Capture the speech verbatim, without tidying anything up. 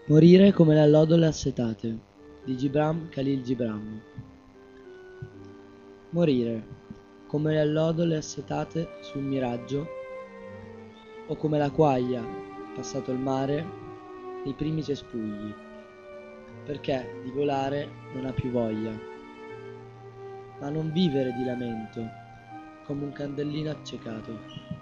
Morire come le allodole assetate di Gibran Khalil Gibran. Morire come le allodole assetate sul miraggio, o come la quaglia, passato il mare, nei primi cespugli, perché di volare non ha più voglia. Ma non vivere di lamento, come un candellino accecato.